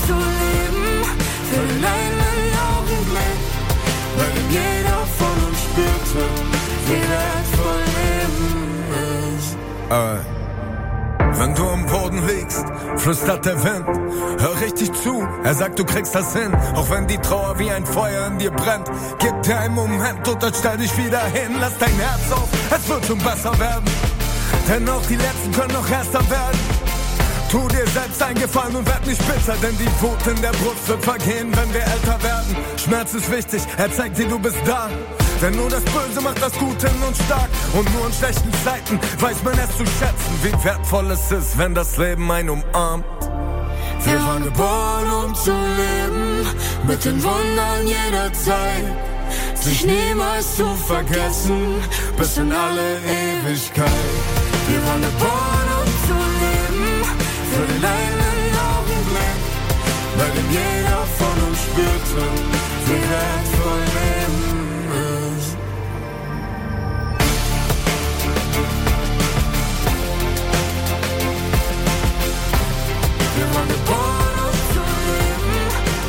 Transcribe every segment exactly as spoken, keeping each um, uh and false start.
zu leben, für den einen Augenblick, weil denn jeder von uns spürte, wie wertvoll Leben ist. Alright. Wenn du am Boden liegst, flüstert der Wind, hör richtig zu, er sagt, du kriegst das hin. Auch wenn die Trauer wie ein Feuer in dir brennt, gib dir einen Moment und dann stell dich wieder hin. Lass dein Herz auf, es wird schon besser werden, denn auch die Letzten können noch erster werden. Tu dir selbst einen Gefallen und werd nicht bitter, denn die Wut in der Brust wird vergehen, wenn wir älter werden. Schmerz ist wichtig, er zeigt dir, du bist da. Denn nur das Böse macht das Gute in uns stark. Und nur in schlechten Zeiten weiß man es zu schätzen, wie wertvoll es ist, wenn das Leben einen umarmt. Wir waren geboren, um zu leben, mit den Wundern jeder Zeit, sich niemals zu vergessen, bis in alle Ewigkeit. Wir waren geboren, um zu leben, für den einen Augenblick, weil denn jeder von uns spürte, wie wertvoll Leben ist. Wir waren geboren, um zu leben.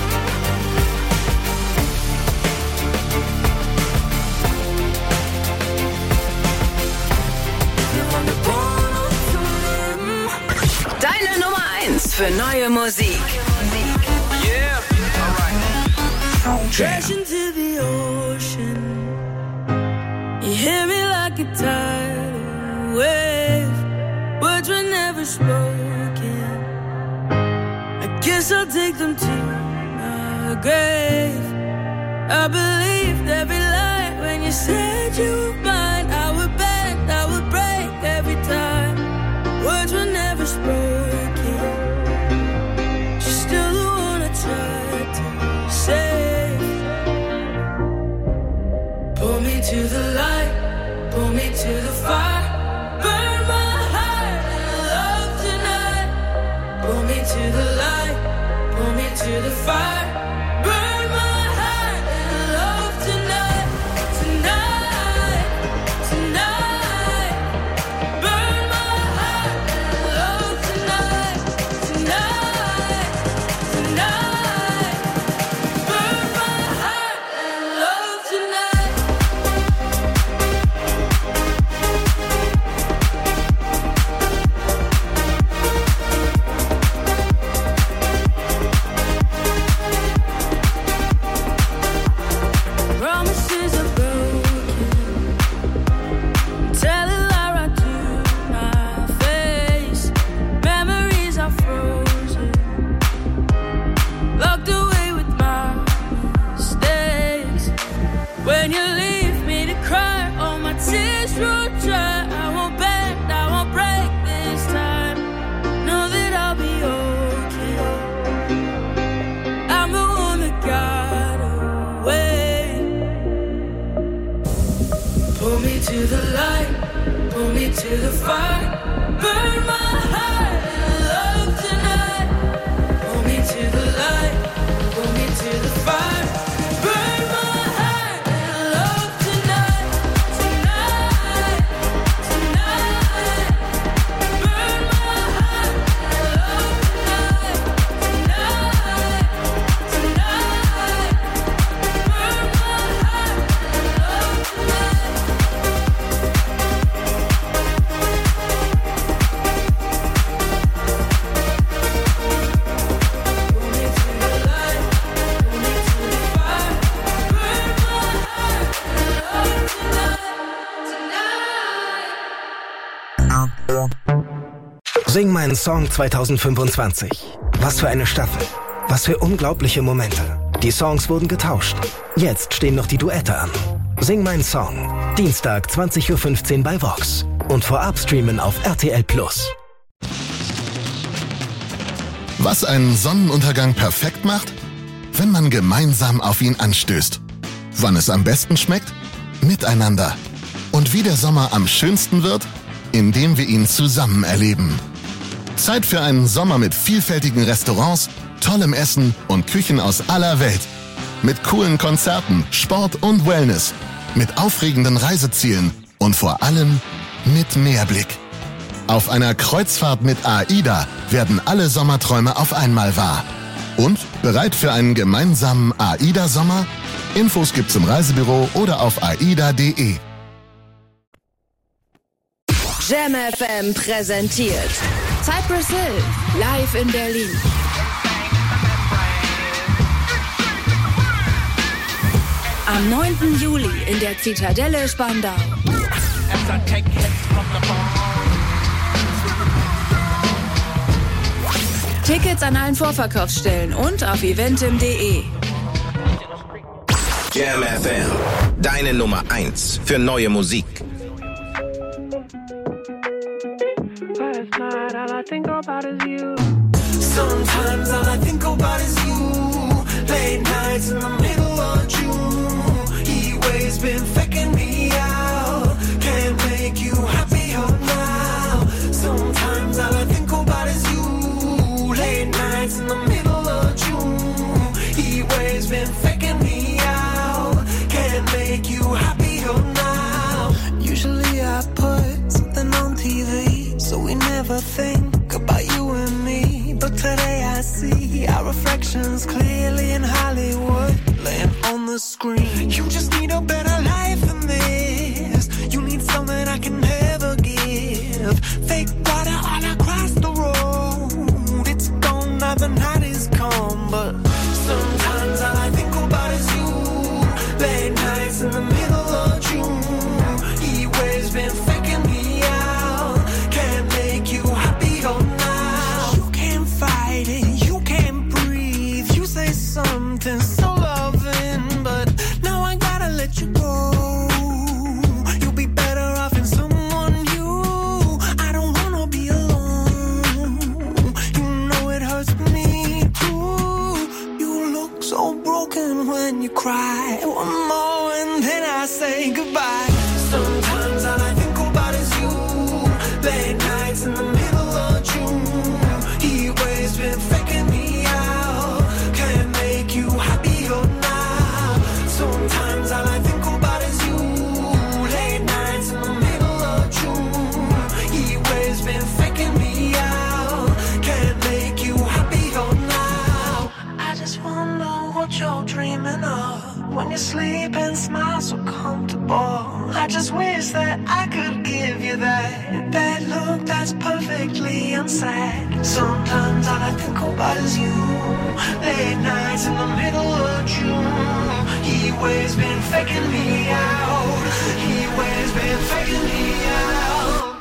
Wir waren geboren, um zu leben. Deine Nummer eins für neue Musik. Yeah, alright. Crash into the ocean. You hear me like a tidal wave. Words were never spoken. I guess I'll take them to my grave. I believed every lie when you said you were mine. I would bend, I would break every time. Words were never spoken. She's still the one I tried to save. Pull me to the light, pull me to the fire. Burn my heart in love tonight. Pull me to the light, pull me to the fire. Burn my heart in love tonight, tonight, tonight. Burn my heart in love tonight, tonight, tonight. Burn my heart in love tonight. Promises are broken. Tell a lie right to my face. Memories are frozen. Locked away with my mistakes. When you leave me to cry, all my tears roll dry. I won't bend, I won't break this time. Know that I'll be okay. I'm the one that got away. Pull me to the light, pull me to the fire. Burn my heart in love tonight. Pull me to the light, pull me to the fire. Burn my heart in love tonight, tonight, tonight. Burn my heart in love tonight, tonight, tonight. Burn my heart in love tonight. Pull me to the light, pull me to the fire. Burn my heart in love tonight, tonight. Sing meinen Song zwanzig fünfundzwanzig. Was für eine Staffel. Was für unglaubliche Momente. Die Songs wurden getauscht. Jetzt stehen noch die Duette an. Sing meinen Song. Dienstag zwanzig Uhr fünfzehn bei Vox. Und vorab streamen auf R T L Plus. Was einen Sonnenuntergang perfekt macht? Wenn man gemeinsam auf ihn anstößt. Wann es am besten schmeckt? Miteinander. Und wie der Sommer am schönsten wird? Indem wir ihn zusammen erleben. Zeit für einen Sommer mit vielfältigen Restaurants, tollem Essen und Küchen aus aller Welt. Mit coolen Konzerten, Sport und Wellness. Mit aufregenden Reisezielen und vor allem mit Meerblick. Auf einer Kreuzfahrt mit AIDA werden alle Sommerträume auf einmal wahr. Und bereit für einen gemeinsamen AIDA-Sommer? Infos gibt's im Reisebüro oder auf aida punkt de. Jam F M präsentiert Cypress Hill live in Berlin. Am neunten Juli in der Zitadelle Spandau. Tickets an allen Vorverkaufsstellen und auf eventim punkt de. Jam F M, deine Nummer eins für neue Musik. Last night all I think about is you. Sometimes all I think about is you. Late nights in the middle of June. He waves been faking me out. Can't make you happier now. Sometimes all I think about is you. Late nights in the middle of June. He waves been faking me out. Can't make you happier now. Usually I put something on T V, so we never think about you and me. But today I see our reflections clearly in Hollywood, laying on the screen. You just need a better life than this. You need something I can never give. Fake water all across the road. It's gone now, the night is come. But sometimes all I think about is you. Late nights in the middle of June. He waves been faking me out. Can't make you happier now. You can't fight it, you can't breathe. You say something so loving, but now I gotta let you go. You'll be better off in someone new. I don't wanna be alone. You know it hurts me too. You look so broken when you cry. One more and then I say goodbye. Sometimes all I think about is you. Late nights in the middle of June. He waves been faking me out. Can't make you happier now. Sometimes all I think about is you. Late nights in the middle of June. He waves been faking me out. Can't make you happier now. I just wonder what you're dreaming of. When you sleep and smile so comfortable. I just wish that I could give you that that look that's perfectly unsaid. Sometimes all I think about is you. Late nights in the middle of June. He waves been faking me out. He waves been faking me out.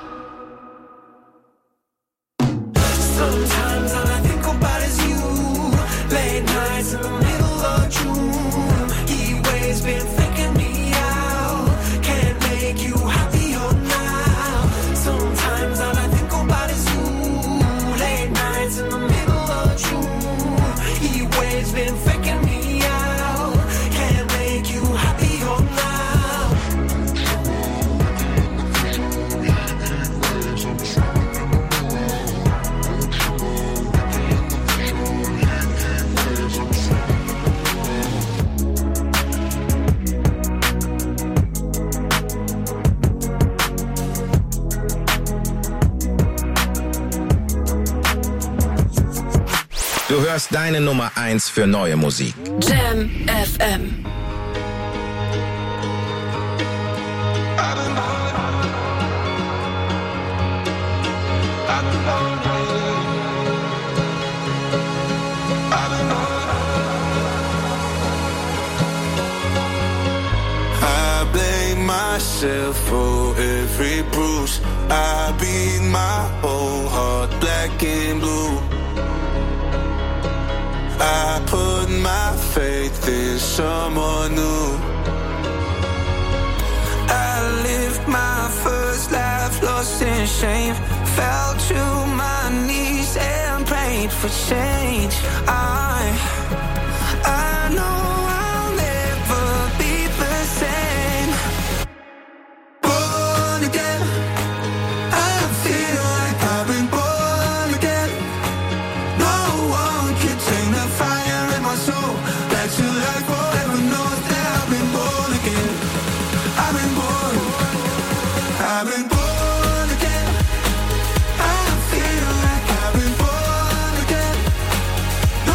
Sometimes all I think about is you. Late nights in the middle of June. He waves been faking me out. Can't make you happier now. Sometimes all I think about is you. Late nights in the middle of June. He waves been faking me out. Can't make you happier now. Du hörst deine Nummer eins für neue Musik. Jam F M. I blame myself for every bruise. I beat my whole heart black and blue. I put my faith in someone new. I lived my first life lost in shame. Fell to my knees and prayed for change. I, I know I'll never be the same. Born again, I feel like I've been born again. No one can take the fire in my soul. Back to life forever knows that I've been born again. I've been born, I've been born again. I feel like I've been born again.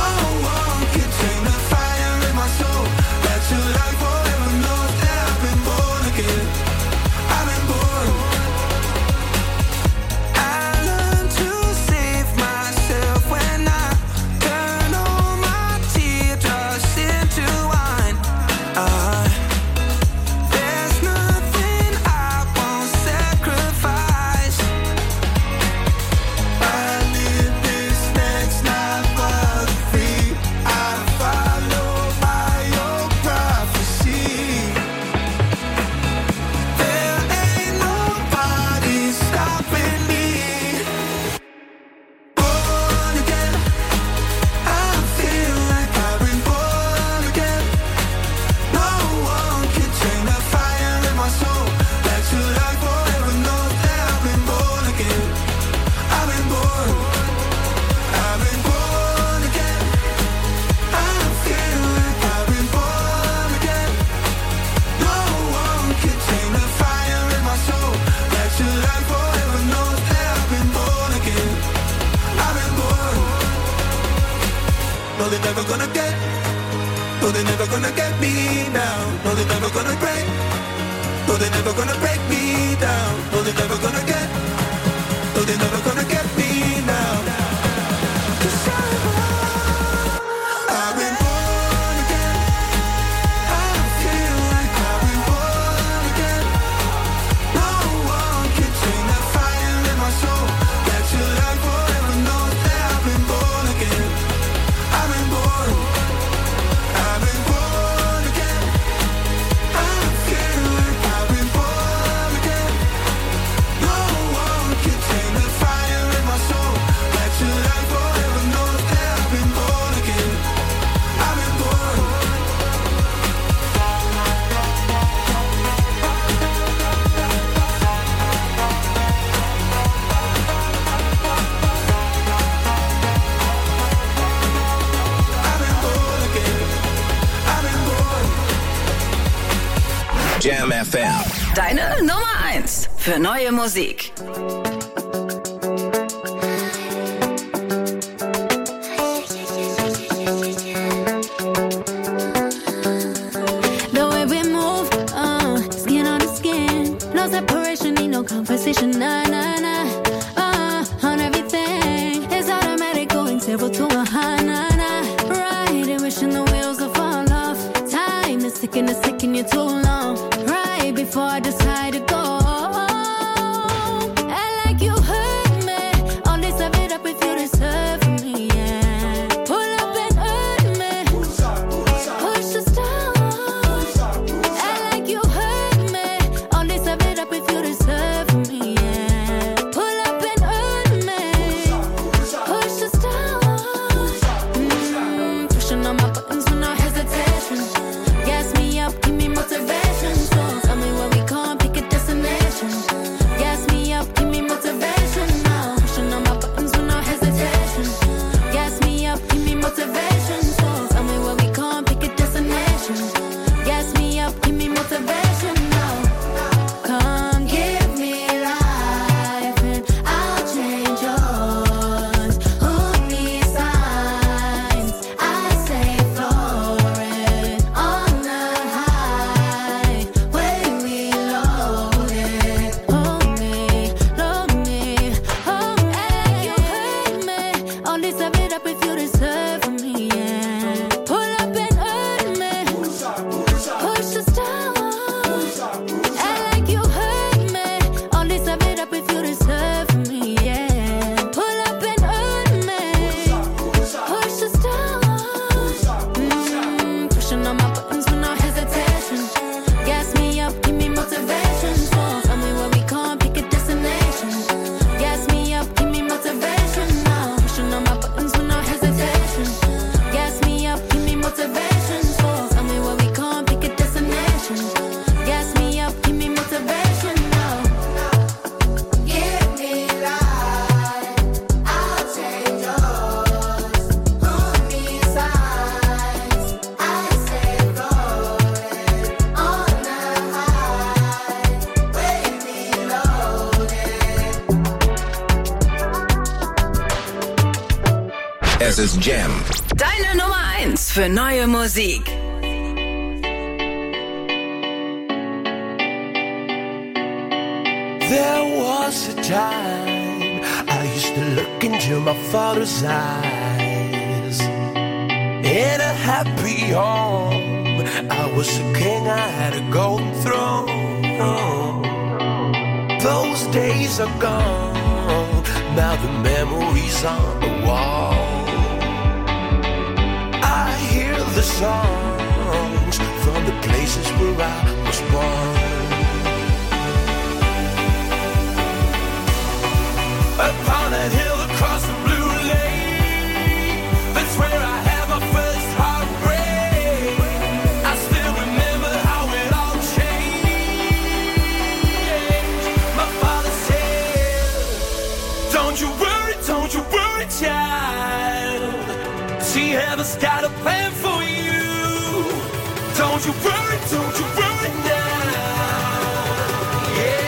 No, they're never gonna get. No, they're never gonna get me now. No, they're never gonna break. No, they're never gonna break me down. No, they're never gonna get. No, they're never gonna get me now. 'Cause I'm, I've been born again. I feel like I've been born again. No one can tame that fire in my soul. That your life forever knows that I've been born again. I've been born. I've been born again. I feel like I've been born again. No one can tame the fire in my soul. That your life forever knows that I've been born again. I've been born. I've been born again. I've been born. Jam F M. Deine Nummer eins für neue Musik. The way we move, uh, skin on the skin. No separation, need no conversation, nah, nah, nah. Uh, on everything, it's automatic, going zero to a high, nah, nah. Right, and wishing the wheels will fall off. Time is ticking, it's taking you too long. Right before I decide to go. I like you hurt me. Only serve it up if you deserve me, yeah. Pull up and hurt me. Push the stars. I like you hurt me. Only serve it up if you deserve me, yeah. Pull up and hurt me. Push the stars. Mm, pushing on my buttons with no hesitation. Gas me up, give me motivation. So tell me where we going, pick a destination. Gas me up, give me motivation now. Pushing on my buttons with no hesitation. Gas me up, give me motivation. So tell me where we going, pick a destination. Gas me up, give me motivation now. Come give me life and I'll change yours. Who needs signs? I say floating on the highway we loaded. Hold me, load me, hold me. You hurt me. Only serve it up if you deserve me, yeah. Pull up and hurt me. Push the stars. I like you hurt me. Only serve it up if you deserve me, yeah. Pull up and hurt me. Push the stars. Mm, pushing on my buttons with no hesitation. Gas me up, give me motivation. So tell me where we going, pick a destination. Gas me up, give me motivation now. Pushing on my buttons with no hesitation. Gas me up, give me motivation. So tell me where we going, pick a destination. Gas me up, give me motivation now. Give me life, I'll change yours. Who needs signs? I say floating on the highway we loaded. Es ist Jam. Deine Nummer eins für neue Musik. There was a time I used to look into my father's eyes. In a happy home, I was a king, I had a golden throne. Those days are gone, now the memories on the wall. I hear the songs from the places where I was born. Upon that hill across the blue lake, that's where I had my first heartbreak. I still remember how it all changed. My father said, don't you worry, don't you worry, child. See, heaven's got a plan for you. Don't you worry, don't you worry now. Yeah.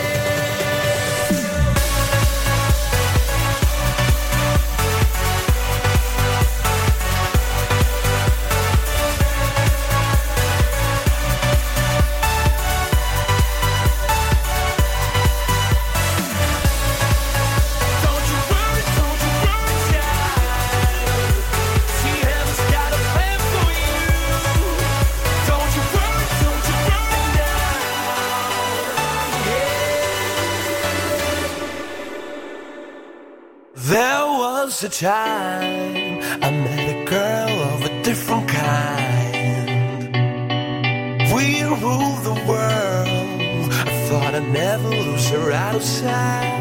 was a time I met a girl of a different kind. We ruled the world. I thought I'd never lose her out of sight.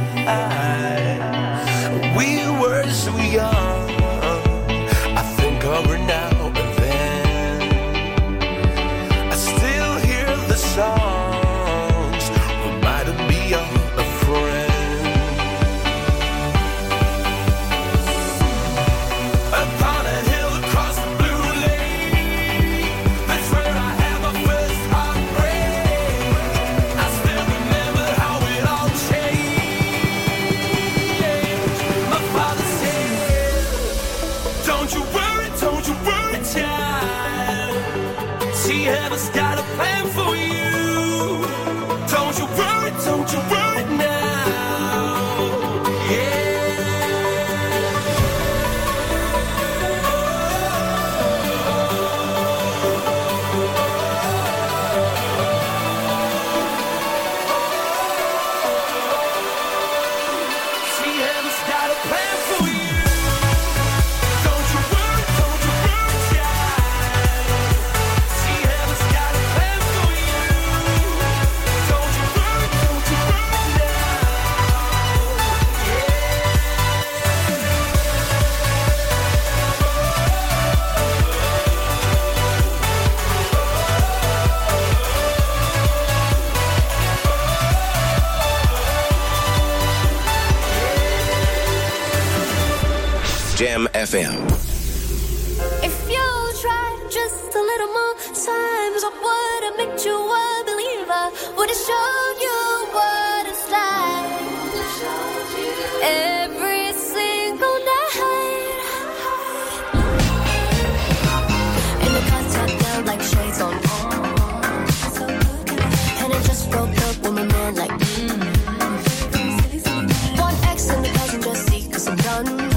We were so young. I think of her now and then. I still hear the songs reminding me of a friend. Heaven's got a plan for you. Don't you worry, don't you worry now. Yeah. See, heaven's got a plan for you. Don't you worry, don't you worry, child. See, heaven's got a plan for you. Don't you worry, don't you worry now. Jam F M. If you tried just a little more times, I would have made you a believer. Would have shown you what it's like. Every single night. In the contact down like shades on. And it just broke up with my man like mm. One X and the cousin just see cause I'm done.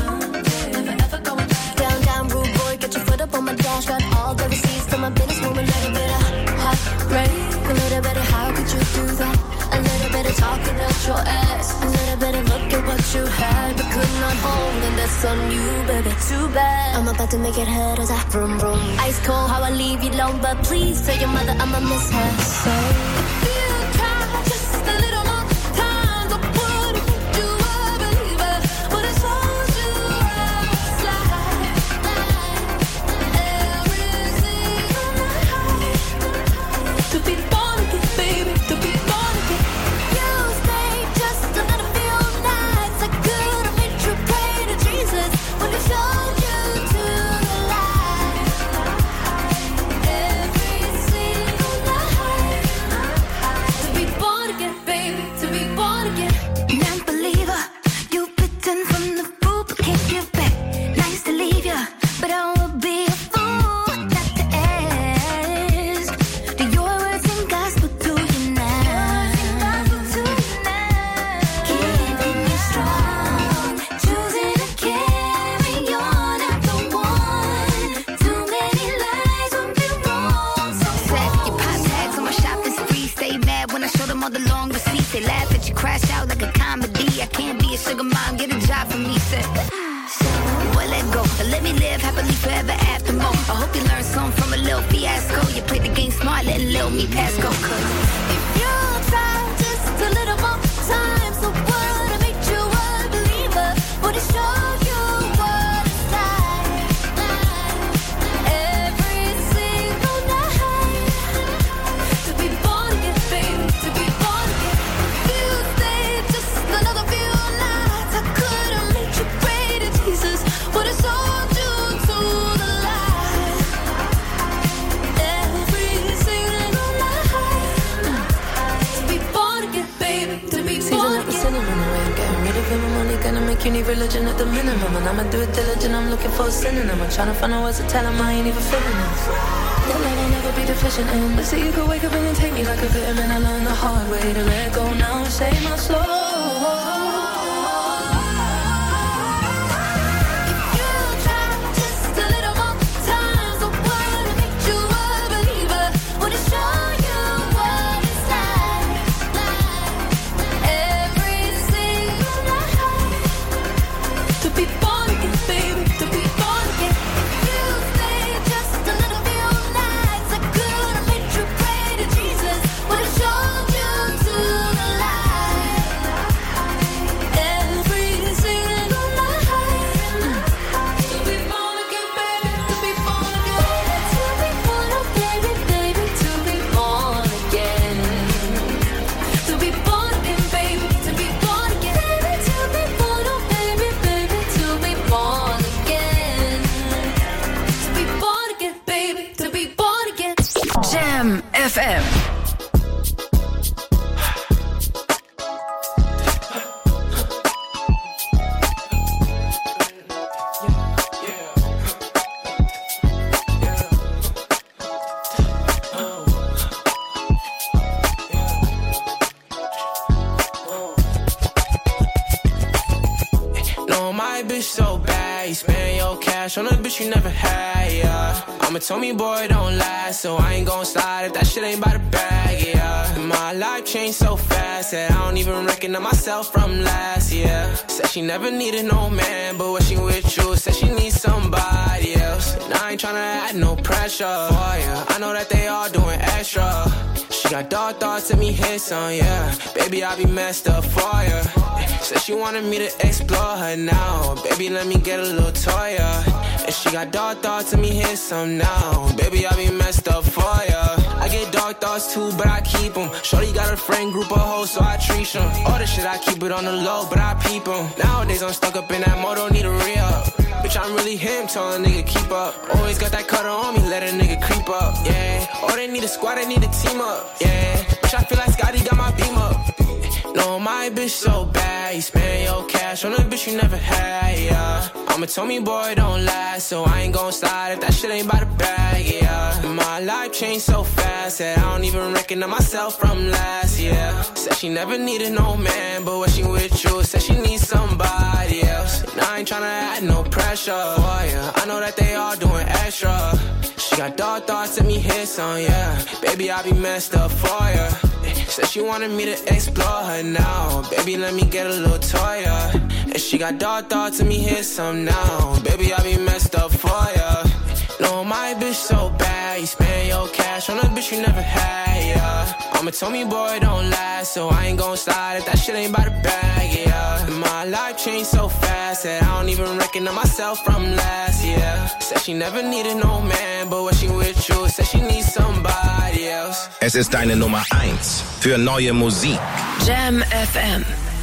Down, down, rude boy, get your foot up on my dash. Got all the receipts to my business, move a little bit of heartbreak. A little bit of how could you do that? A little bit of talking out your ass. A little bit of look at what you had but could not hold. And that's on you, baby, too bad. I'm about to make it hurt as I vroom vroom. Ice cold, how I leave you alone. But please tell your mother I'ma miss her. So if you try just a little more time, I would've made you a believer. Would've told you how it's like. Every single night. To be born again, baby, to be born again. You stayed just a little few nights. I could've made you pray to Jesus. Would've shown you to the light. Every single night. To be born again, baby, to be born again. Non-believer, you bitten from the fruit but can't give back. Nice to leave ya, but I would be a fool not to ask. Do your words and gospel to you now? Keeping you strong, choosing to carry on after one. Too many lies would be wrong. So sad you pop tags on my shopping spree. Stay mad when I show them all the long receipts. They laugh at you, crash out like a comedy. I can't be a sugar mom, get a job for me. Said, well, let go, let me live happily forever after more. I hope you learned something from a little fiasco. You played the game smart, letting little me pass go. Cause if you try just a little more time, so would've made you a believer. Would've showed you what it's like. Every single night. To be born again, baby, to be born again. If you stayed just another few nights, I could've made you pray to Jesus. Would've sold you to the light. Every single night. To be born again, baby, to be born again. Sinning on the way, I'm getting rid of him. I'm only gonna make you need religion at the minimum. And I'ma do it diligent, I'm looking for a synonym. I'm trying to find out words to tell him I ain't even feeling this. That love I'll never be deficient in. But see, you could wake up and then take me like a vitamin. I learned the hard way to let go now and save my soul. You try just a little more time, so would've made you a believer. Would've shown you what it's like. Every single night. To be born again, F M. On a bitch you never had, yeah. I'm a Tommy boy, don't last, so I ain't gon' slide if that shit ain't by the bag, yeah. My life changed so fast that I don't even recognize myself from last year. Said she never needed no man, but when she with you, said she needs somebody else. And I ain't tryna add no pressure for ya. I know that they all doing extra. She got dark thoughts, let me hit some, yeah. Baby, I be messed up for ya. Said she wanted me to explore her now. Baby, let me get a little toy, yeah. And she got dark thoughts, let me hit some now. Baby, I be messed up for ya. I get dark thoughts too, but I keep them. Shorty got a friend group of hoes, so I treat them. All the shit, I keep it on the low, but I peep them. Nowadays, I'm stuck up in that mode, don't need a re-up. Bitch, I'm really him, tell a nigga keep up. Always got that cutter on me, let a nigga creep up, yeah. Oh, they need a squad, they need a team up, yeah. Bitch, I feel like Scotty got my beam up. No, my bitch so bad, you spend your cash on a bitch you never had, yeah. I'm a Tommy boy, don't last, so I ain't gon' slide if that shit ain't by the bag, yeah. My life changed so fast that I don't even recognize myself from last year. Said she never needed no man, but when she with you, said she needs somebody else. And I ain't tryna add no pressure for ya. I know that they all doing extra. She got dark thoughts, let me hit some, yeah. Baby, I be messed up for ya. Said she wanted me to explore her now. Baby, let me get a little toy, yeah. And she got dark thoughts, let me hit some now. Baby, I be messed up for ya. No, my bitch so bad, you spend your cash on a bitch you never had, yeah. I'm a Tommy boy, don't last, so I ain't gon' slide if that shit ain't by the bag, yeah. My life changed so fast that I don't even recognize myself from last year. Said she never needed no man, but when she with you, said she needs somebody else. Es ist deine Nummer eins für neue Musik. Jam F M.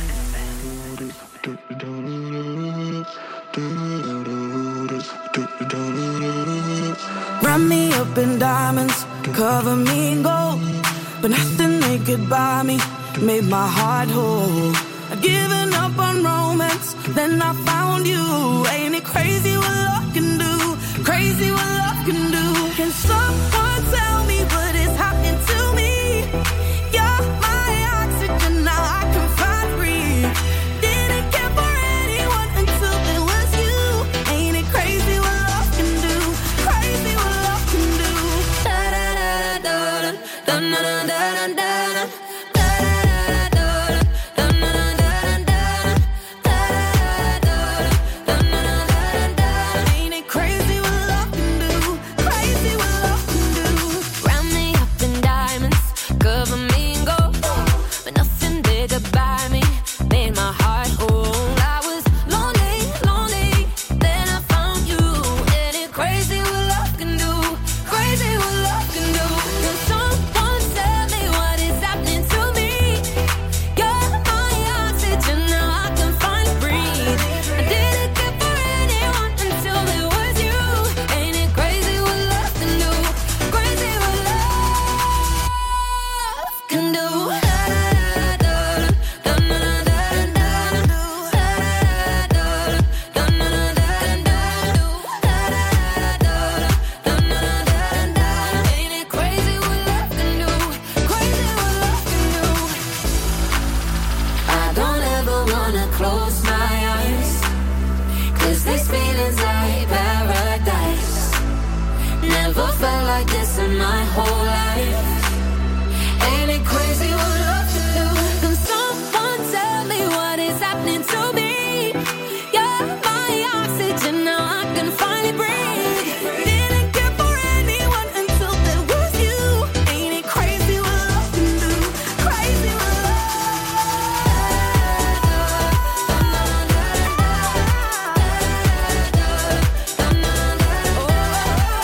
Wrap me up in diamonds, cover me in gold, but nothing they could buy me made my heart whole. I'd given up on romance, then I found you. Ain't it crazy what love can do? Crazy what love can do. Can someone tell me what is happening to me? You're my oxygen, now I can find breathe. Didn't care for anyone until it was you. Ain't it crazy what love can do? Crazy what love can do. Da da da da da da da da da da.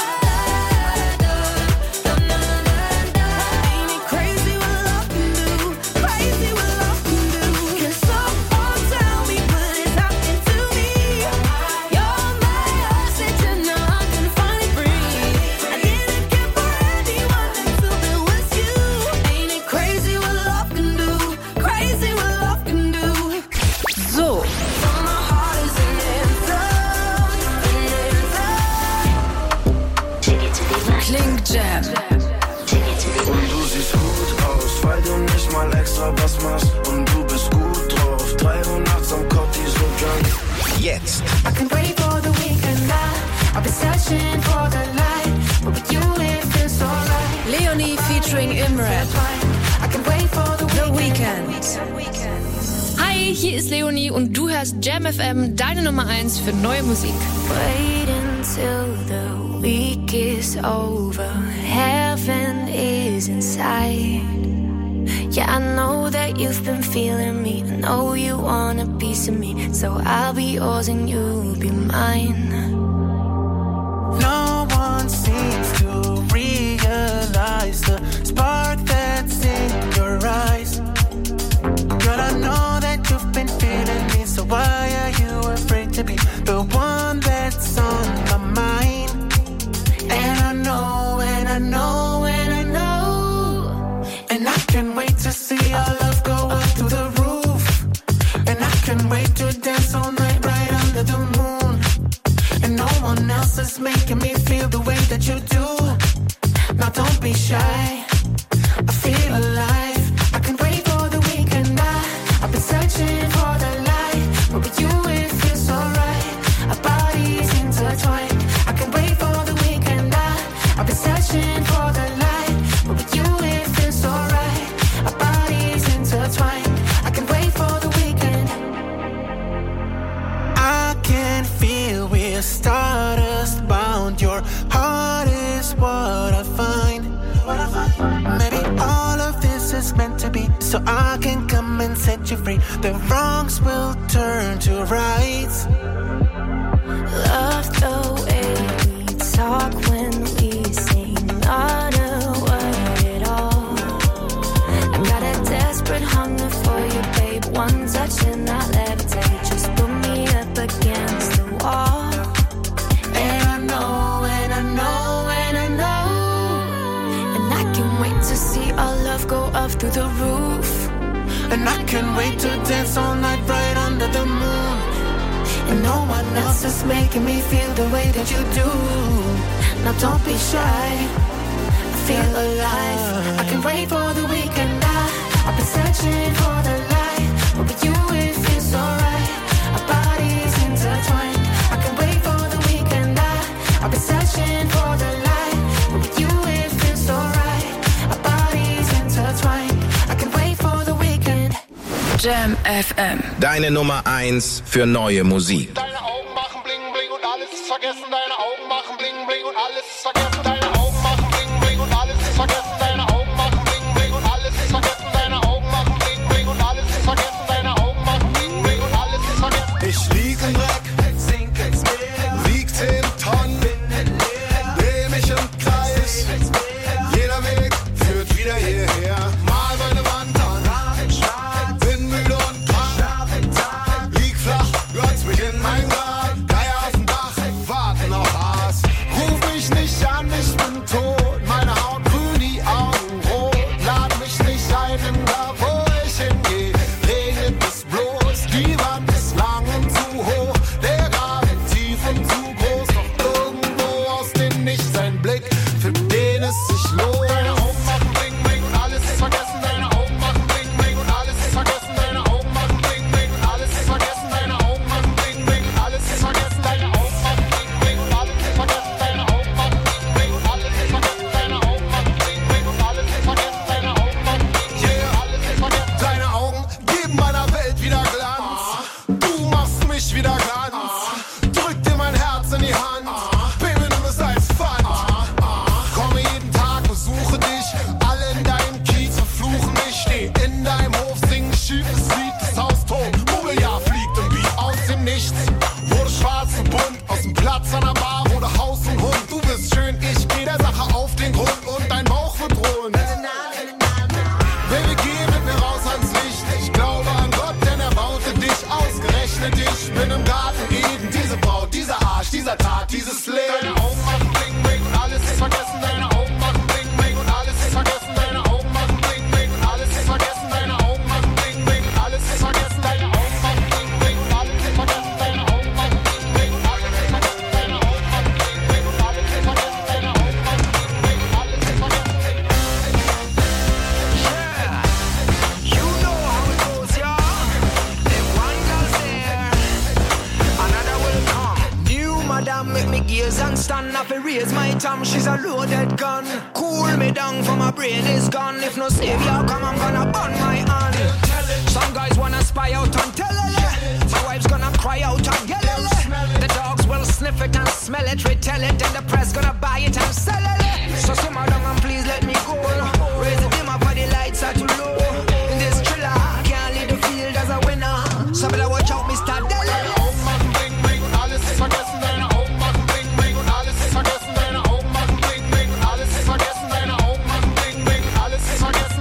Crazy what love can do. Klingt Jam. Und du siehst gut aus, weil du nicht mal extra was machst. Und du bist gut drauf, drei Uhr nachts am Kotti so drunk. Jetzt. I can wait for the weekend now. I've been searching for the light, but with you it feels so right. Leonie featuring Imran. I can wait for the The weekend. Weekend. Hi, hier ist Leonie und du hörst Jam F M, deine Nummer eins für neue Musik. Wait until the week is over. Heaven is inside. Yeah, I know that you've been feeling me. I know you want a piece of me. So I'll be yours and you'll be mine. No one seems to realize the spark that's in your eyes. Girl, I know that you've been feeling me, so why are you afraid to be the one that's on my mind? And I know, and I know, and I know, and I can't wait to see our love go up through the roof. And I can't wait to dance all night right under the moon. And no one else is making me feel the way that you do. Now don't be shy, I feel alive. I can wait for the weekend now. I've been searching for the light, but with you it feels so right. Our bodies intertwined. I can wait for the weekend now. I've been searching for the light, but with you it feels so right. Our bodies intertwined. I can wait for the weekend. I can feel we're stardust bound. Your heart is what I find. Maybe all of this is meant to be, so I can come and set you free. The wrongs will turn to rights. Love the way we talk when we sing, not a word at all. I got a desperate hunger for you, babe. One touch and I levitate. Just put me up against the wall. And I know, and I know, and I know, And I can't wait to see our love go up through the roof. and I can't wait to dance all night right under the moon. And no one else is making me feel the way that you do. Now don't be shy, I feel alive. I can wait for the weekend now. I've been searching for the light, but with you it feels so right. Our bodies intertwined. I can wait for the weekend now. I've been searching for the light, but with you it feels so right. Our bodies intertwined. I can wait for the weekend. Jam F M. Deine Nummer eins für neue Musik. Deine Augen machen bling bling und alles ist vergessen. Deine Augen machen bling bling und alles ist vergessen. Deine Augen machen bling bling und alles ist vergessen. Deine Augen machen bling bling und alles ist vergessen. Deine Augen machen bling bling und alles ist vergessen. Deine Augen machen bling bling und alles ist vergessen. Ich lieg im Dreck, wieg zehn Tonnen, dreh mich im Kreis, jeder Weg führt wieder hierher. Mal meine Wand an, bin müde und krank, lieg flach, glotz mich in mein Grab, Geier auf dem Dach, warten auf Aas. Ruf mich nicht an, ich bin tot, meine Haut grün, die Augen rot, lad mich nicht ein, denn da wo ich hingeh, regnet es bloß, die Wand ist lang und zu hoch, der Graben tief und zu groß, doch irgendwo aus dem Nichts ein Blick, für den es sich lohnt. Deine Augen machen bling bling und alles ist vergessen. Deine Augen machen bling bling und alles ist vergessen. Deine Augen machen bling bling und alles ist vergessen. Deine Augen machen bling bling und alles ist vergessen. Deine Augen machen bling bling und alles ist vergessen. Deine Augen machen bling bling und alles ist vergessen. loaded gun. Cool me down for my brain is gone. If no savior come, I'm gonna burn my hand. Some guys wanna spy out on telele. My wife's gonna cry out on yelele. The dogs will sniff it and smell it, retell it, and the press gonna buy it and sell it. So simmer down and please let me go. Raise the dim up, the lights are too low. In this thriller, I can't leave the field as a winner. So better watch out, Mister Dele. Augen machen bling bling und alles ist vergessen. Deine Augen machen bling bling und alles ist vergessen. Deine Augen machen bling bling und alles ist vergessen. Deine Augen machen bling bling und alles ist vergessen.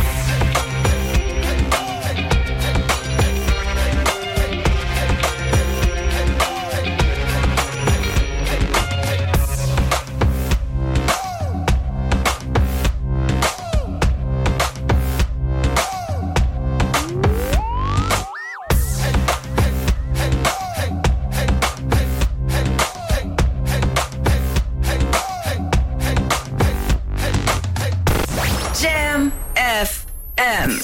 Jam F M.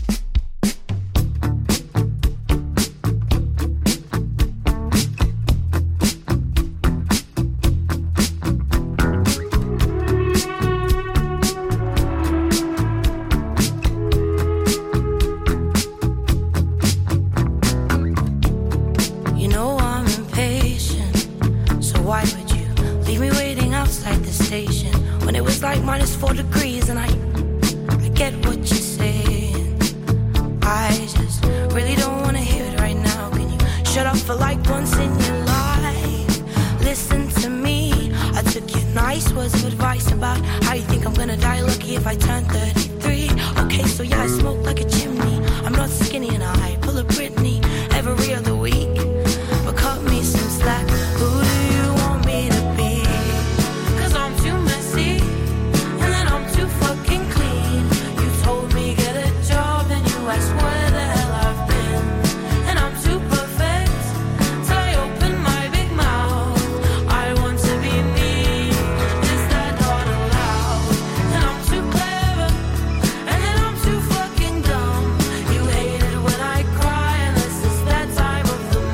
You know I'm impatient, so why would you leave me waiting outside the station when it was like minus four degrees and I, I get what you're saying. I just really don't wanna hear it right now. Can you shut up for like once in your life? Listen to me. I took your nice words of advice about how you think I'm gonna die lucky if I turn thirty-three. Okay, so yeah, I smoke like a chimney. I'm not skinny and I pull a Britney every other week. But cut me some slack. Who do you want me to be? 'Cause I'm too messy and then I'm too fucking clean. You told me get a job and you asked where the hell I've been. And I'm too perfect till I open my big mouth. I want to be me. Is that not allowed? And I'm too clever and then I'm too fucking dumb. You hate it when I cry and this is that time of the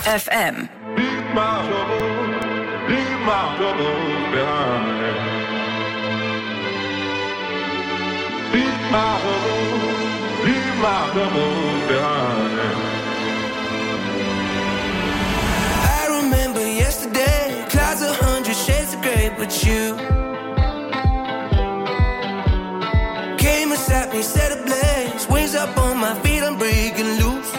F M. Leave my troubles, leave my troubles behind. Leave my troubles, leave my troubles behind. I remember yesterday, clouds a hundred shades of gray, but you came and sat me, set ablaze, wings up on my feet, I'm breaking loose.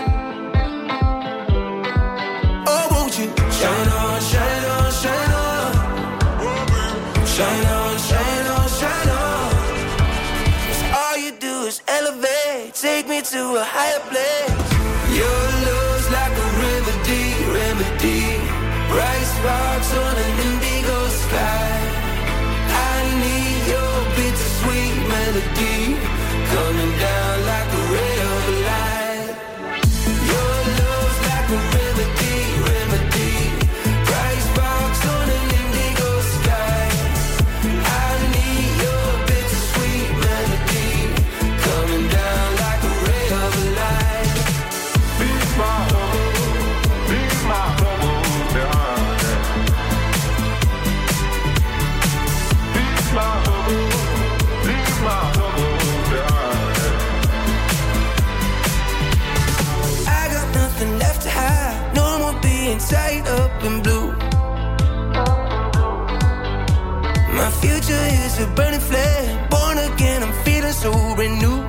Oh, won't you shine on, shine on, shine on, shine on, shine on, shine on. 'Cause all you do is elevate, take me to a higher place. Your love's like a remedy, remedy. Bright sparks on an indigo sky. I need your bittersweet melody coming down like a ray of light. Your love's like a remedy, remedy. Bright sparks on an indigo sky. I need your bittersweet melody coming down like a ray of light. Leave my troubles, leave my troubles behind. Leave my troubles, leave my troubles behind. I got nothing left to hide, no more being tied up in blue. My future is a burning flame, born again, I'm feeling so renewed.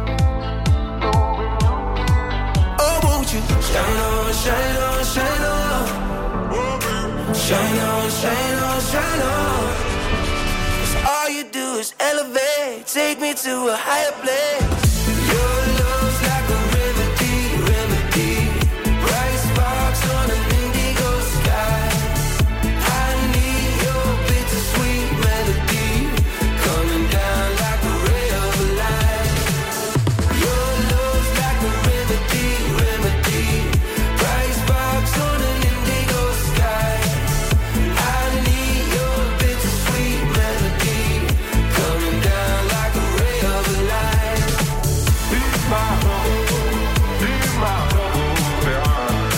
Oh, won't you shine on, shine on, shine on, shine on, shine on, shine on. 'Cause all you do is elevate, take me to a higher place. Your love's like a remedy, remedy. Bright sparks on an indigo sky. I need your bittersweet melody coming down like a ray of light. Your love's like a remedy, remedy. Bright sparks on an indigo sky. I need your bittersweet melody coming down like a ray of light. Leave my troubles, leave my troubles behind.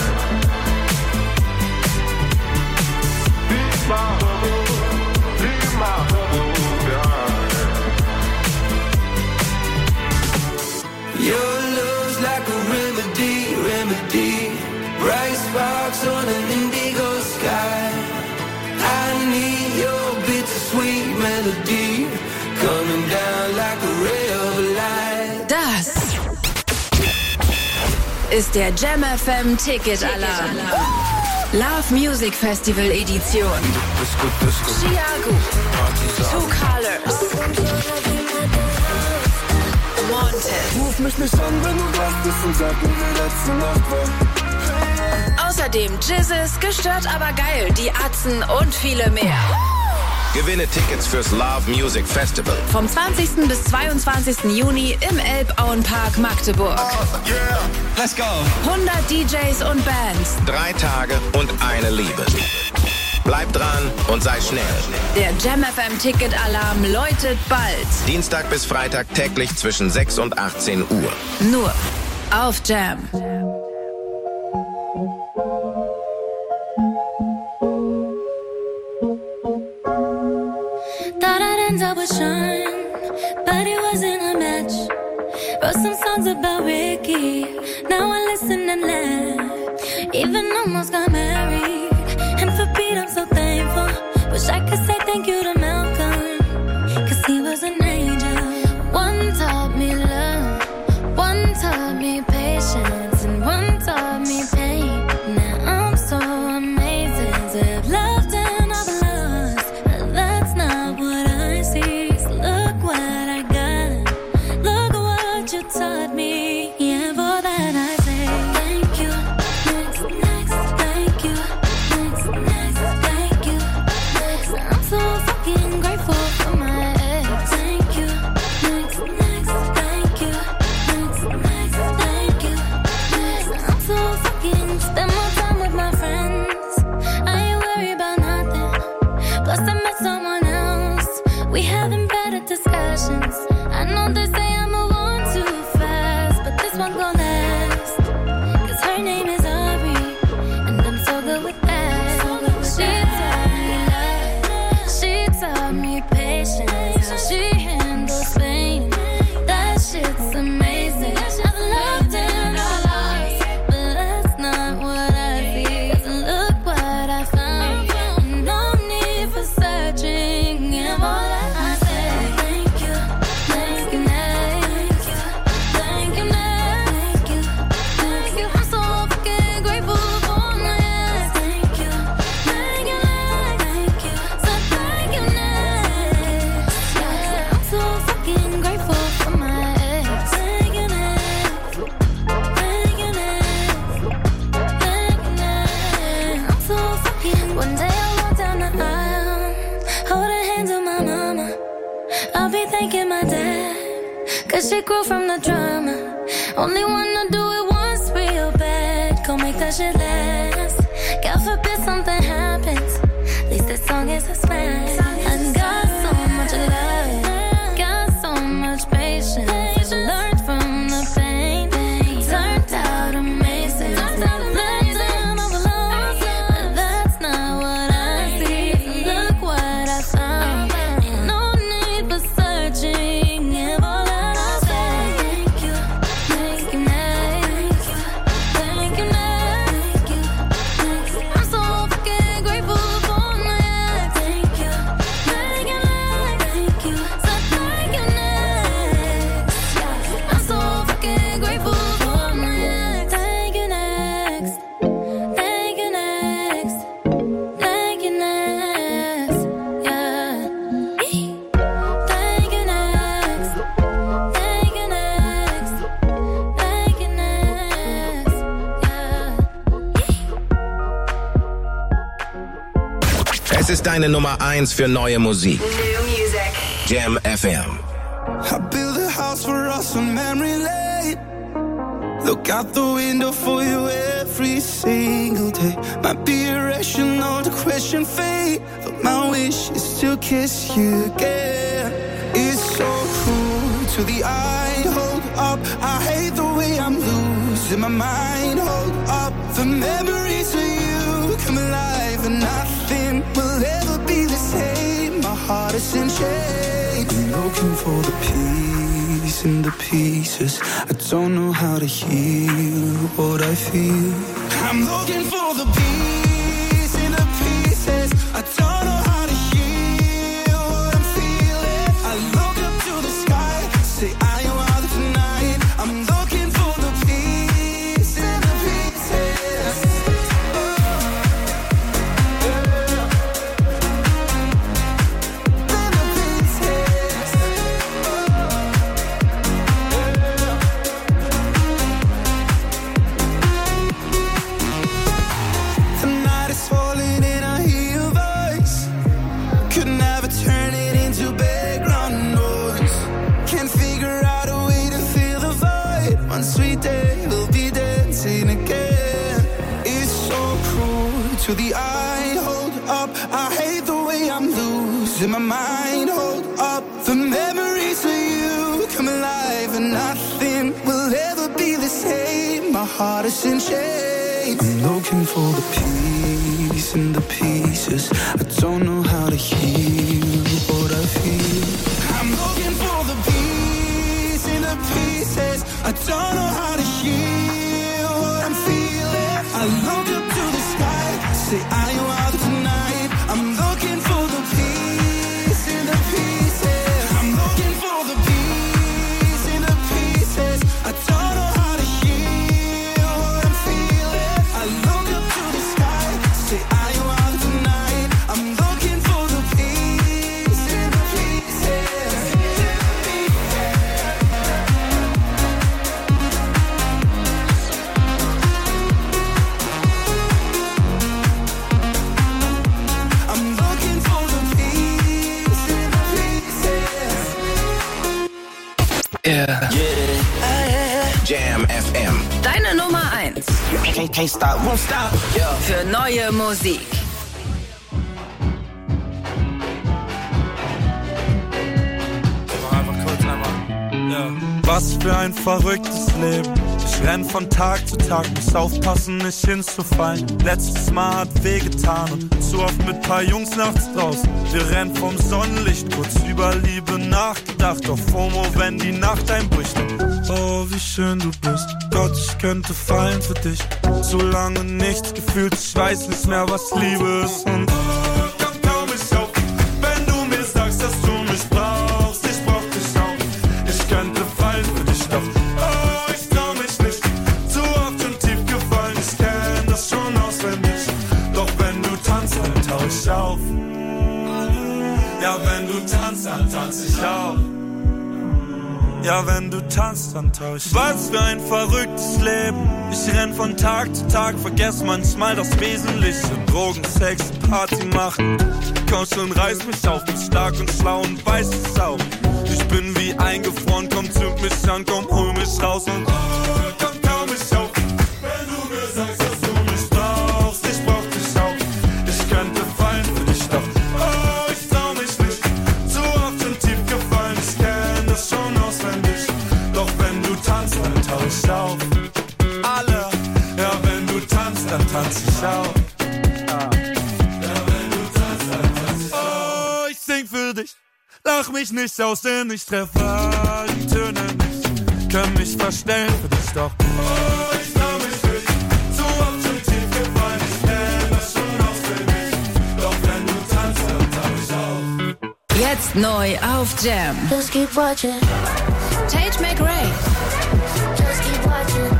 Leave my troubles, leave my troubles behind. Your love's like a remedy, remedy. Bright sparks on an indigo sky. I need your bittersweet melody coming down like a ray of light. Das ist der Jam F M Ticket Alarm. Love Music Festival Edition. Chiago, Two Colors, Wanted. Ruf mich nicht an, wenn du wach bist und sag mir, wie letzte Nacht war. Außerdem Jizzes, gestört aber geil, die Atzen und viele mehr. Gewinne Tickets fürs Love Music Festival. Vom zwanzigsten bis zweiundzwanzigsten Juni im Elbauenpark Magdeburg. Let's go. hundert D Js und Bands. Drei Tage und eine Liebe. Bleib dran und sei schnell. Der Jam F M Ticket Alarm läutet bald. Dienstag bis Freitag täglich zwischen sechs und achtzehn Uhr. Nur auf Jam. Thought I'd end up with Sean, but it wasn't a match. Wrote some songs about Ricky, now I listen and laugh. Even almost got married, and for Pete I'm so thankful. Wish I could say thank you to Malcolm, 'cause he was an angel. One taught me love, one taught me patience, and one taught me pain. Now I'm so amazing to have loved and I've lost, but that's not what I see. So look what I got, look what you taught me. Yeah, for that I say thank you. Next, next, thank you. Next, next, thank you. Next, I'm I'll be thanking my dad, cause she grew from the drama. Only wanna do it once real bad. Go make that shit last. God forbid something happens. At least this song is a smash. I got so much love, got so much patience. Learned from the pain, turned out amazing. Turned out amazing, overload, but that's not what I see. Look what I found. Ain't no need for searching. If all that I say, thank you, thank you, next. Thank you, next. I'm so fucking grateful for my ex. Thank you, thank you, next. Thank you, so thank you, next. I'm so fucking grateful for my ex. Thank you, next. Thank you, next. Thank you, next. Yeah. Thank you, next. Thank you, next. Thank you, next. Yeah. Es ist deine Nummer eins für neue Musik. New music. Jam F M. I built a house for us on memory lane. Look out the window for you every single day. Might be irrational to question fate, but my wish is to kiss you again. It's so cruel to the eye. Hold up, I hate the way I'm losing my mind. Hold up, the memories of you come alive, and nothing will ever be the same. My heart is in chains. I'm looking for the peace in the pieces. I don't know how to heal what I feel. I'm looking for the peace in the pieces. I don't know how to heal what I'm feeling. I look up to the sky, say I am out tonight. I'm looking for the peace in the pieces. The night is falling and I hear your voice. Could never turn it into background noise. Can't figure out a way to fill the void. One sweet day we'll be dancing again. It's so cruel to the eye. Hold up, I hate the way I'm losing my mind. Hold up, the memories of you come alive, and nothing will ever be the same. My heart is in chains. I'm looking for the peace in the pieces. I don't know how to heal what I feel. I'm looking for the peace in the pieces. I don't know how to heal what I'm feeling. I look up to the sky, say I am out tonight. I'm looking for the peace in the pieces. I'm looking for the peace in the pieces. I don't know how to heal what I'm feeling. I look up to the sky, say I am out tonight. I'm looking for the peace in the pieces. I'm looking for the peace in the pieces. Yeah. Jam F M. Deine Nummer eins. Can't, can't stop, won't stop. Yeah. Für neue Musik. Was für ein verrücktes Leben. Ich renn von Tag zu Tag, muss aufpassen, nicht hinzufallen. Letztes Mal hat wehgetan und zu oft mit paar Jungs nachts draußen. Wir rennen vom Sonnenlicht, kurz über Liebe nachgedacht. Auf FOMO, wenn die Nacht einbricht. Oh, wie schön du bist. Gott, ich könnte fallen für dich. So lange nichts gefühlt, ich weiß nicht mehr, was Liebe ist. Und oh, komm, komm ich auf, wenn du mir sagst, dass du mich brauchst. Ich brauch dich auch. Ich könnte fallen für dich, doch oh, ich trau mich nicht. Zu oft schon tief gefallen, ich kenn das schon auswendig. Doch wenn du tanzt, dann tau ich auf. Ja, wenn du tanzt, dann tanz ich auf. Ja, wenn du tanzt, dann tausch. Was für ein verrücktes Leben. Ich renn von Tag zu Tag, vergess manchmal das Wesentliche. Drogen, Sex, Party machen. Komm schon, reiß mich auf, bin stark und schlau und weiß es auch. Ich bin wie eingefroren, komm, zünd mich an, komm, hol mich raus und oh, komm, komm mich auf. Wenn du mir sagst, dass du mich brauchst, ich brauch dich auch. Ich könnte fallen für dich, doch oh, ich trau mich nicht. Zu oft schon tief gefallen, ich kenn das schon auswendig. Doch wenn du tanzt, dann tausch ich auf. Alle, ja, wenn du tanzt, dann tanz ich auf. Lach mich nicht aus, denn ich treffe die Töne nicht. Kann mich verstellen für dich, doch oh, ich trau mich nicht. So oft schon tief gefallen, ich kenn das schon auswendig. Doch wenn du tanzt, dann tauch ich auf. Jetzt neu auf Jam. Just keep watching. Tate McRae. Just keep watching.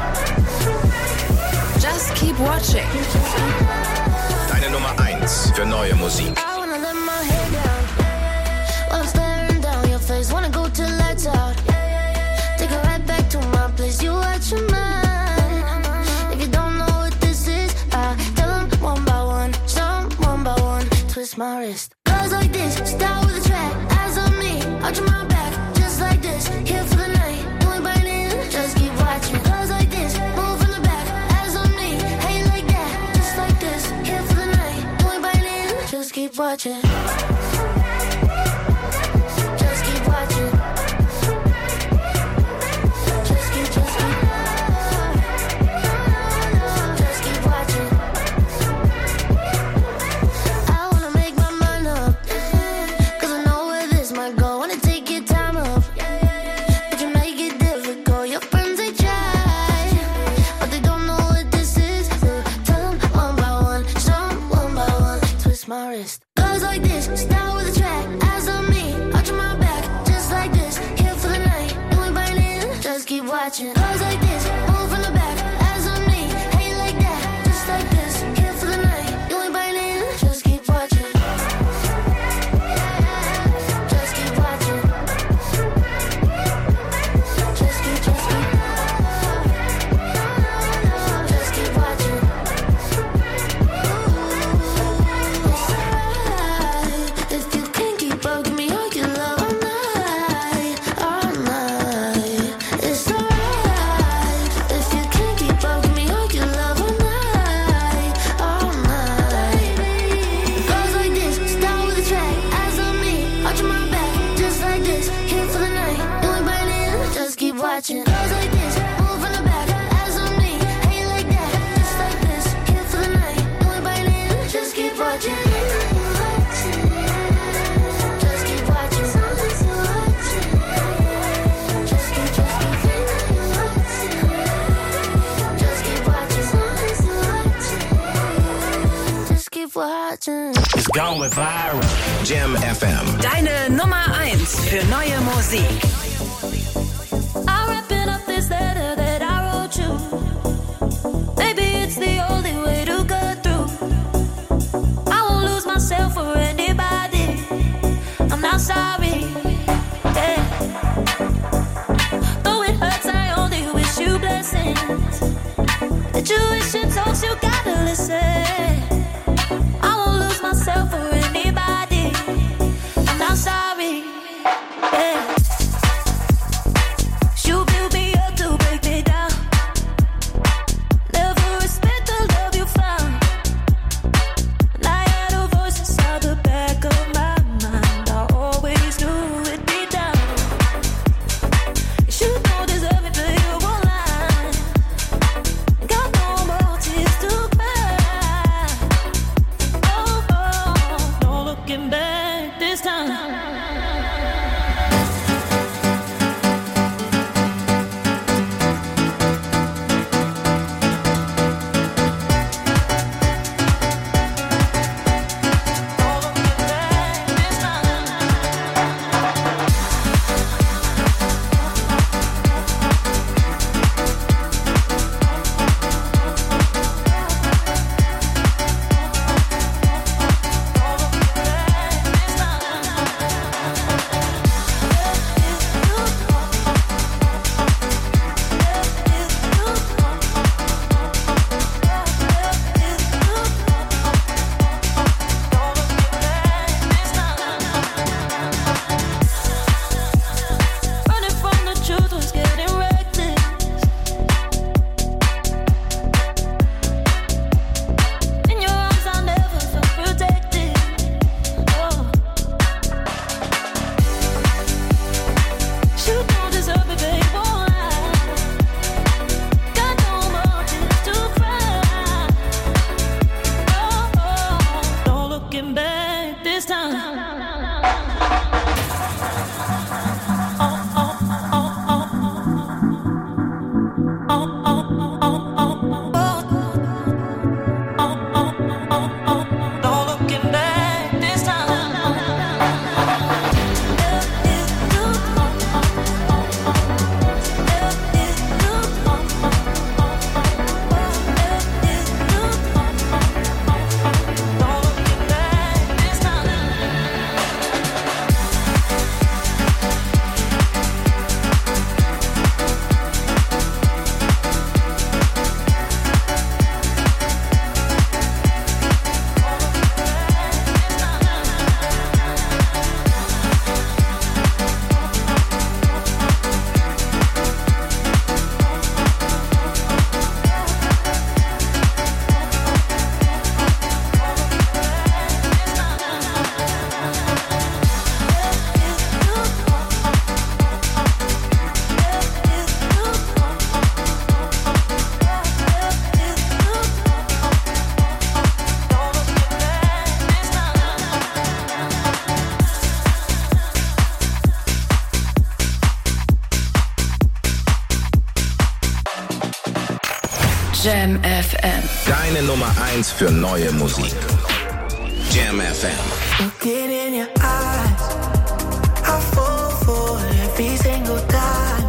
Just keep watching. Deine Nummer eins für neue Musik. I wanna let my head down while I'm staring down your face. Wanna go till lights out. Take it right back to my place. You watch your mind. If you don't know what this is, I tell them one by one, some one by one. Twist my wrist. Girls like this, start with a track. Eyes on me, arching my back, just like this. Here for the night, doing biting. Just keep watching. Girls like this, move from the back. Eyes on me, hey like that, just like this. Here for the night, doing biting. Just keep watching. Just keep watching. Just keep, just keep. Just keep watching. I wanna make my mind up, cause I know where this might go. Wanna take your time up, but you make it difficult. Your friends they try, but they don't know what this is. So tell them one by one, some one by one. Twist my wrist. Girls like this, start with a track. Eyes on me, arching my back, just like this. Here for the night, doing biting. Just keep watching. Girls like this, move from the back. Eyes on me, hey like that, just like this. Here for the night, doing biting. Just keep watching. Just keep watching. Just keep, just keep. Just keep watching. If you can't keep up with me, all your love all night, all night. It's alright. If you can't keep up with me, all your love all night, all night. Girls like this, start with a track. Eyes on me, arching my back, just like this. Here for the night, doing biting. Just keep watching. Girls like this, move from the back. Eyes on me, hey like that, just like this. Here for the night, doing biting. Just keep watching. Just keep watching. Just keep, just keep. Just keep watching. Just keep watching. It's going viral. Jam F M. Deine Nummer eins für neue Musik. I'm wrapping up this letter that I wrote you. Maybe it's the only way to get through. I won't lose myself for anybody. I'm not sorry. Yeah. Though it hurts, I only wish you blessings. That you wish and told you gotta listen. I won't lose myself for anybody. I'm not sorry. Yeah. You build me up to break me down. Never respect the love you found. And I had a voice inside the back of my mind. I always knew it'd be down. You don't deserve it, but you won't lie. Got no more tears to cry. Oh, oh, no looking back this time. this time. Jam F M. Deine Nummer eins für neue Musik. Jam F M. Look it in your eyes. I fall for every single time.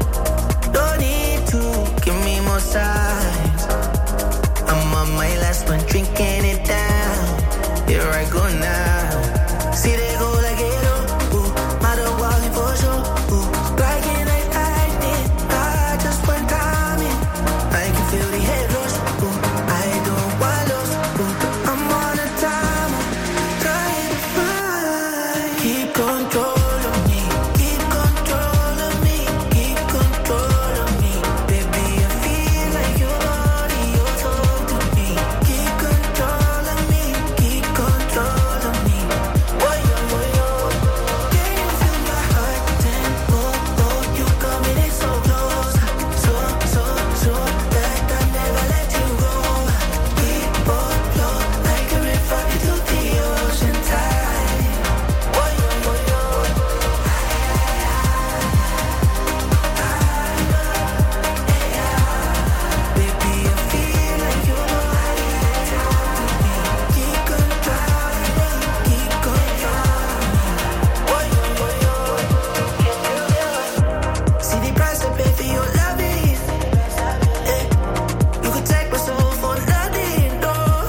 Don't need to give me more signs. I'm on my last one, drinking it down. Here I go now. See they go like it up. Ooh, matter walking for sure. Ooh, like it like I did. I just went time in. I can feel the head rush. Ooh, I don't want lose. Ooh, I'm on a timer. Trying to find. Keep control of me. Keep control of me. Keep control of me. Baby, I feel like your body, your soul to me. Keep control of me. Keep control of me. Boy, yo, boy, yo. Can you feel my heart tempo? Oh, you coming in so close. So, so, so that I never let you go. Keep on flow like a river into the ocean tide. Boy, yo, boy, yo. Baby, I feel like your body is on me. Keep control of me. Keep control of me. Boy, yo, boy, yo. See the price I pay for your love is. Eh, you could take my soul for nothing, no.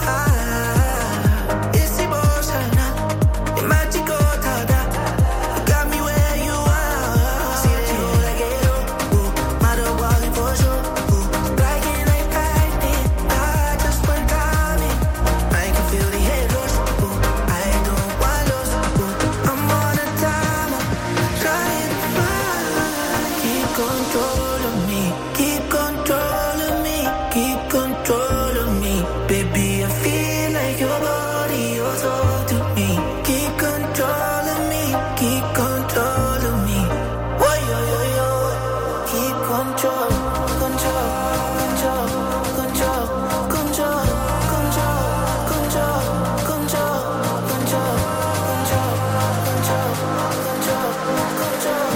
Ah, it's emotional, it's magical, tada. You got me where you are. See that you like it, oh, ooh, matter walking for sure. Ooh, like it like I did. I just went time in. I can feel the head rush. Ooh, I don't want lose. Ooh, I'm on a timer, trying to find. Keep control of me. Keep control of me. Keep control of me. Baby, I feel like your body, your soul to me. Keep control of me. Keep control of me. Whoa, yo, yo, yo. Keep control, control, control, control, control, control, control, control, control, control, control, control, control.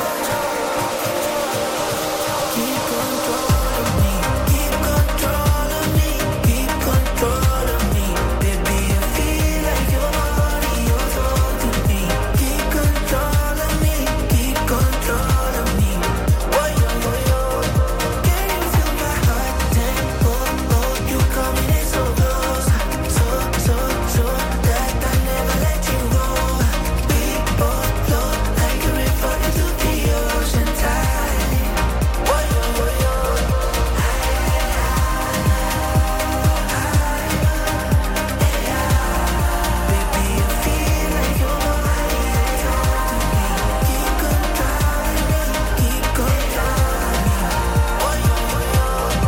Keep control of me. Keep control of me. Keep control of me. Baby, I feel like your body, your soul to me. Keep control of me. Keep control of me. Boy, yo, boy, yo. Can you feel my heart tempo? Oh, you coming in so close. So, so, so that I never let you go. We both flow like a river into the ocean tide. Boy, yo, boy, yo. Baby, I feel like your body is on me. Keep control of me. Keep control of me. Boy, yo, boy, yo.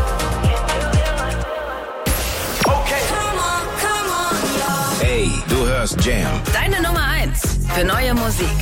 Okay. Hey, du hörst Jam. Deine Nummer eins für neue Musik.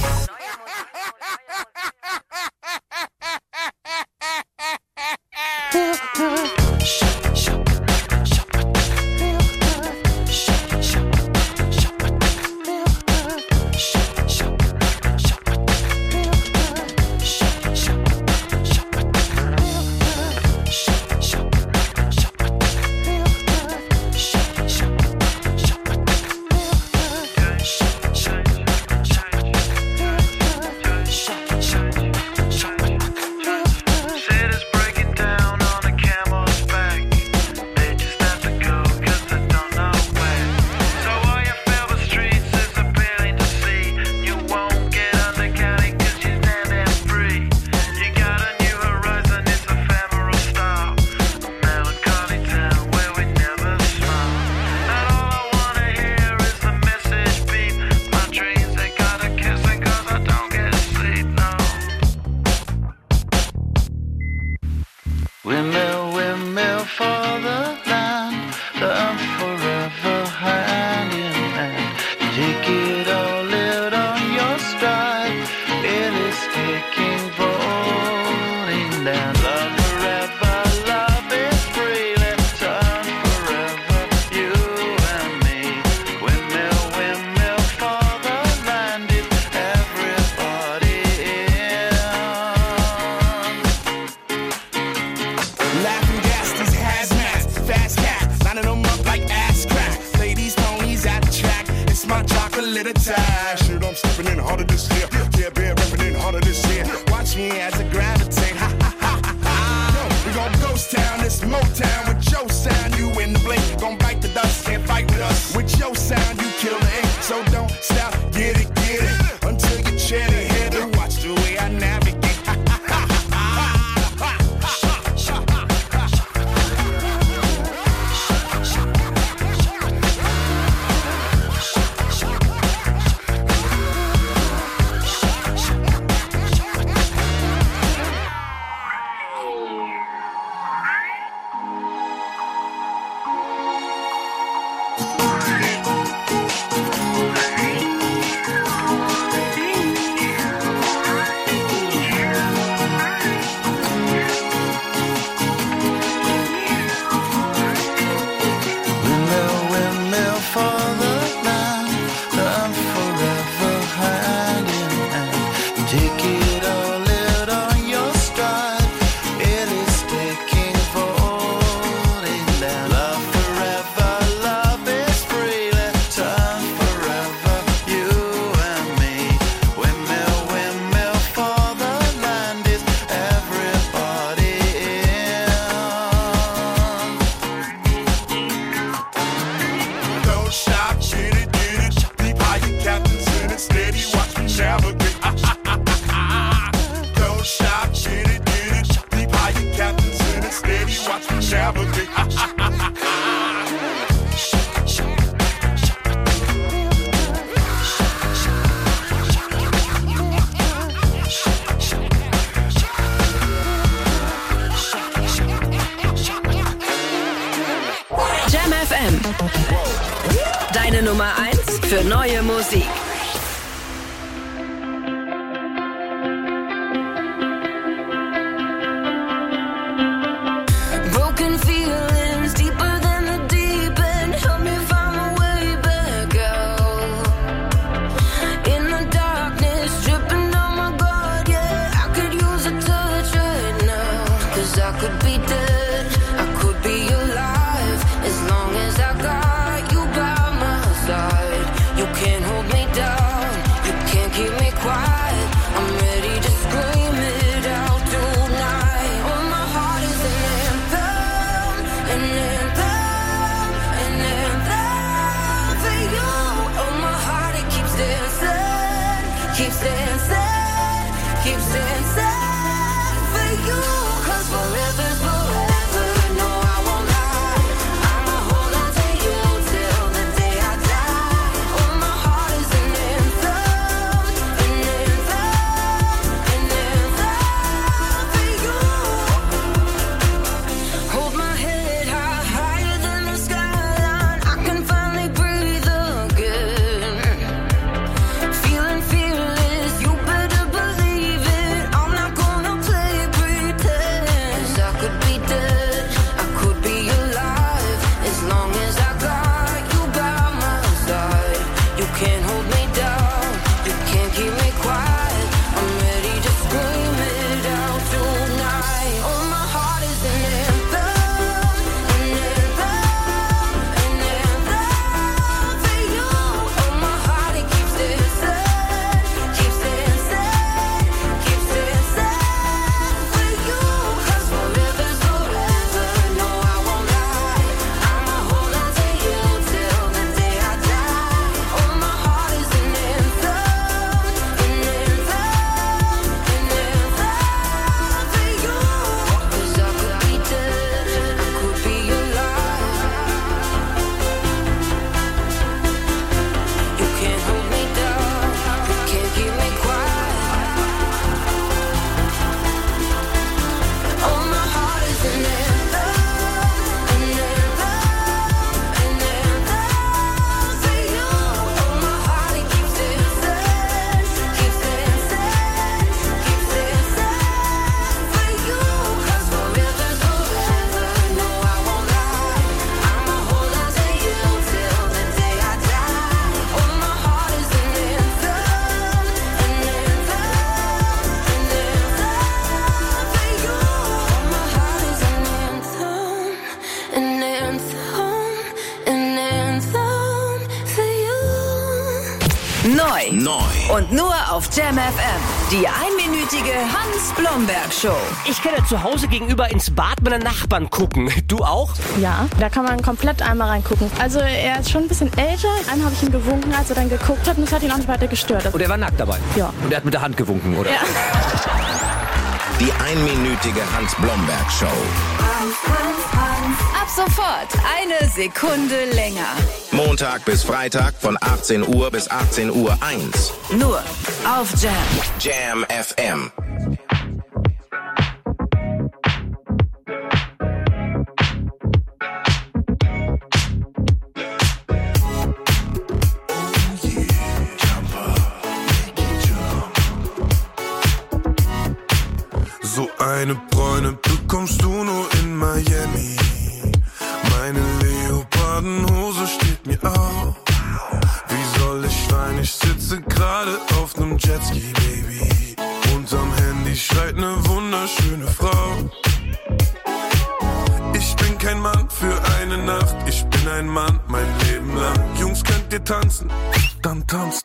line. Shit, I'm stepping in harder this year. Yeah, been repping in harder this year. Watch me as I gravitate. Ha ha ha ha ha. Yo, we gon' ghost town, this Motown with your sound. You in the blink, gon' bite the dust, can't fight with us. With your sound, you kill the ink. So don't stop, get it, get it until you chat ahead and watch the way I navigate. Deine Nummer eins für neue Musik. Broken feelings deeper than the deep end. Help me find my way back out. In the darkness, dripping down my guard, yeah. I could use a touch right now. Cause I could be dead, I could be alive. As long as I got you by my side. You can't hold me down, you can't keep me quiet. I'm ready to scream it out tonight. Oh, my heart is an anthem, an anthem, an anthem for you. Oh, my heart, it keeps dancing, keeps dancing, keeps dancing for you. Cause forever's forever, no, I won't lie. I'ma hold on to you till the day I die. Oh, my heart is an anthem, an anthem, an anthem for you. Hold my head high, higher than the skyline. I can finally breathe again. Feeling fearless, you better believe it. I'll Neu. Und nur auf Jam F M. Die einminütige Hans-Blomberg-Show. Ich kann ja zu Hause gegenüber ins Bad meiner Nachbarn gucken. Du auch? Ja, da kann man komplett einmal reingucken. Also er ist schon ein bisschen älter. Einem habe ich ihm gewunken, als er dann geguckt hat. Und das hat ihn auch nicht weiter gestört. Und er war nackt dabei? Ja. Und er hat mit der Hand gewunken, oder? Ja. Die einminütige Hans-Blomberg-Show. Hans, Hans, Hans. Ab sofort eine Sekunde länger. Montag bis Freitag von achtzehn Uhr bis achtzehn Uhr eins. Nur auf Jam. Jam F M. So eine Bräune bekommst du nur in Miami. Meine Leopardenhose steht mir auf. Wie soll ich weinen? Ich sitze gerade auf nem Jetski, Baby. Unterm Handy schreit ne wunderschöne Frau. Ich bin kein Mann für eine Nacht. Ich bin ein Mann mein Leben lang. Jungs, könnt ihr tanzen? Dann tanzt